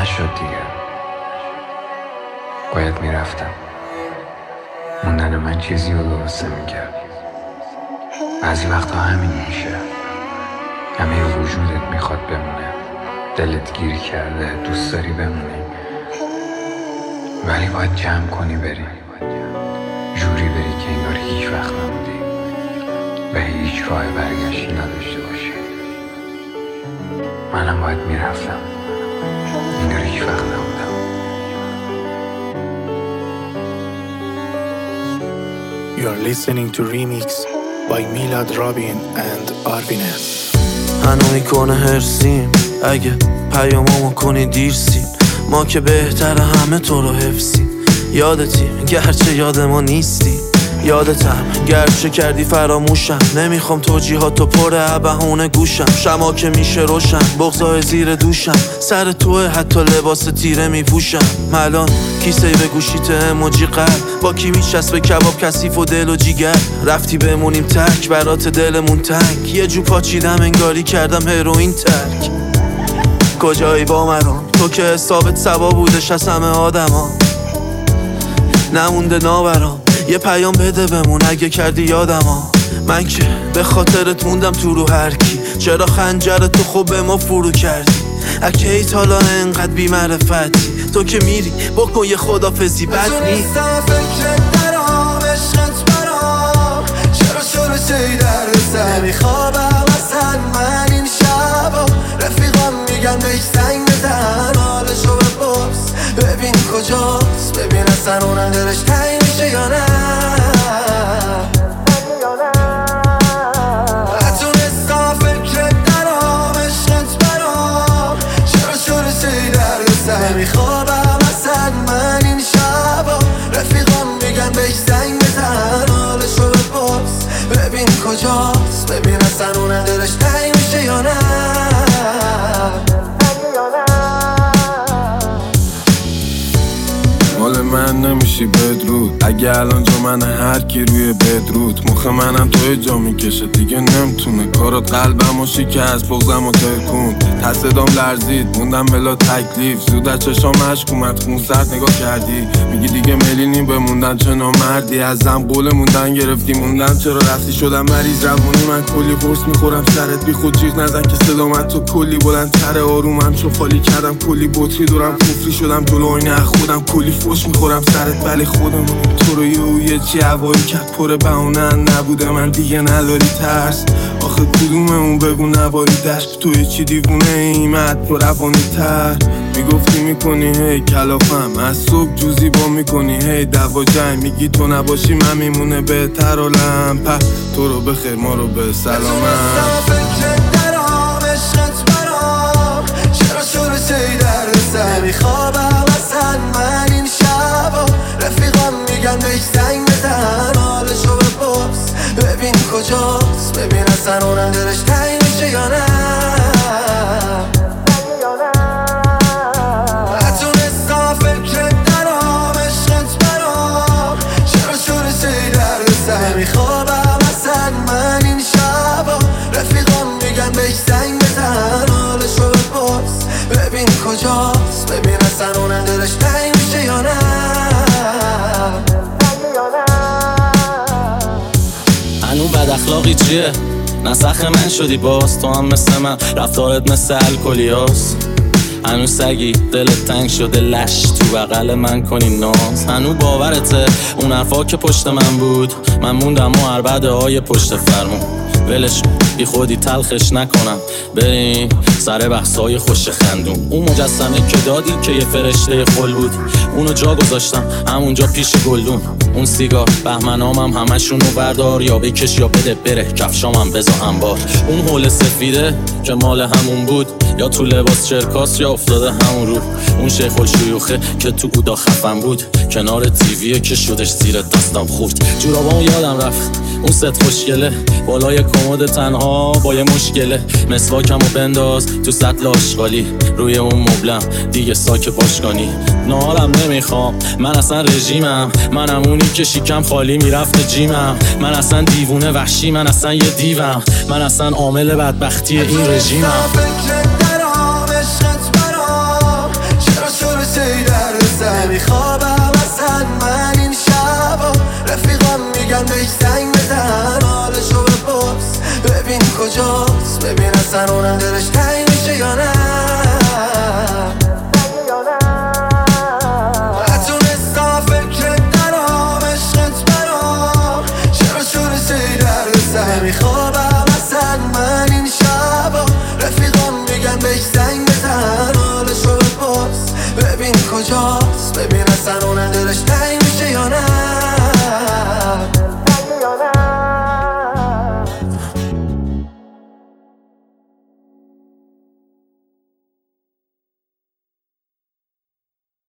نشد دیگه. باید میرفتم. موندن من چیزی رو درسته میکرد. بعضی وقتا همین میشه. همه وجودت میخواد بمونه، دلت گیر کرده، دوست داری بمونی، ولی باید جمع کنی بری، جوری بری که انگار هیچ وقت نبودی و هیچ راه برگشتی نداشته باشی. منم باید میرفتم، انگار هیچ وقت نبودم. You're listening to Remix by Milad Robin and Arvines. هنو میکنه هرسیم اگه پیامامو کنی دیرسیم، ما که بهتره همه تو رو حفظیم. یادتیم گرچه یاد ما نیستی، یادتم گرچه کردی فراموشم. نمیخوام توجیهاتو پر بهونه گوشم، شما که میشه روشن بغضای زیر دوشم. سر توه حتی لباس تیره میپوشم. الان کیسه به گوشیت اموجی قلب، با کی میچسبه کباب کثیف و دل و جیگر. رفتی بمونیم تک برات دلمون تنگ، یه جو پاچیدم انگاری کردم هروئین ترک. کجایی با مرام تو که حسابت سبا بودش از همه آدما، نمونده ناورام یه پیام بده بمون اگه کردی یادما. من که به خاطرت موندم تو رو هر کی، چرا خنجرتو خب به ما فرو کردی؟ اکیت حالا انقدر بی معرفتی، تو که میری بکن یه خدافزی بد نی. فکرت درام عشقت برام، چرا شده در سر نمیخوابم اصلا من این شبا. رفیقام میگن بهش زنگ بزن، حالشو بپرس ببین کجاست، ببین اصلا اونم دلش تنگ میشه یا نه. نتونستم فکرت درام عشقت برام، چرا شده در سر نمیخوابم اصلا من این شبا. رفیقام میگن بهش زنگ بزن، حالشو بپرس ببین کجاست، ببین اصلا اونم دلش تنگ میشه یا نه. مال من نمیشی بدرود، اگه الان جا من هر کی روی بدرود. مخ منم توی جا میکشه دیگه نمتونه، کارات قلبم و شکست بغزم و تکوند. تصدام لرزید موندم بلا تکلیف، زود از چشام عشق اومد خون سرد نگاه کردی. میگی دیگه ملینی بموندن چه نامردی، ازم قول موندن گرفتی موندم چرا رفتی. شدم مریض روانی من کلی قرص میخورم سرت بی خود جیغ نزن که صدامت تو کلی بلند تر. آرومم چو خالی کردم کلی بطری دورم کفری شدم جلو آینه خودم کلی فوش میخورم سرت، ولی خودم تو رو یه چی هوایی کرد پر بهونه نبوده. من دیگه نداری ترس آخه کدوممون بگو نباری دشت، توی چی دیوونه ایمت تو روانی تر. میگفتی میکنی هی کلافم، از صبح جوزی با میکنی هی دوا جنگ. میگی تو نباشی من میمونه بهتر و لمپه، تو رو بخیر ما رو به سلامت. فکرت درام عشقت برام، چرا شده در سر نمیخوابم اصلا من این شبا. رفیقام میگن بهش زنگ بزن، حالشو بپرس ببین کجاست، ببین اصلا اونم دلش تنگ میشه یا نه. نتونستم فکرت درام عشقت برام، چرا شده در سر نمیخوابم اصلا من این شبا. رفیقام میگن بهش زنگ بزن، حالشو بپرس ببین کجاست، ببین اصلا اونم دلش تنگ میشه یا نه. هنو بد اخلاقی چیه؟ نسخ من شدی باز، تو هم مثل من رفتارت مثل الکلیاس. هنو سگی دلت تنگ شده لش تو بغل من کنی ناز. هنو باورته اون حرفا که پشت من بود، من موندم و عربده های پشت فرمون. ولش بی خودی تلخش نکنم، بریم سر بحثای خوش خندون. اون مجسمه که دادی که یه فرشته خل بود، اونو جا گذاشتم همونجا پیش گلدون. اون سیگار بهمنامم همشونو بردار، یا بکش یا بده بره کفشامم بزا انبار. اون حول سفیده که مال همون بود، یا تو لباس چرکاس یا افتاده همون رو. اون شیخ الشیوخه که تو اودا خفن بود، کنار تیویه که شدش زیر دستم خورد. جورابامو یادم رفت اون ست خوشگله، بالای کمد تنها با یه مشکله. مسواکمو بنداز تو سطل آشغالی، روی اون مبلم دیگه ساک باشگانی. نهارم نمیخوام من اصلا رژیمم، منم اونی که شیکم خالی میرفت جیمم. من اصلا دیوونه وحشی، من اصلا یه دیوم، من اصلا عامل بدبختی این رژیمم. فکرت درام عشقت برام، چرا کجاست، ببین اصلا اونم دلش تنگ میشه یا نه.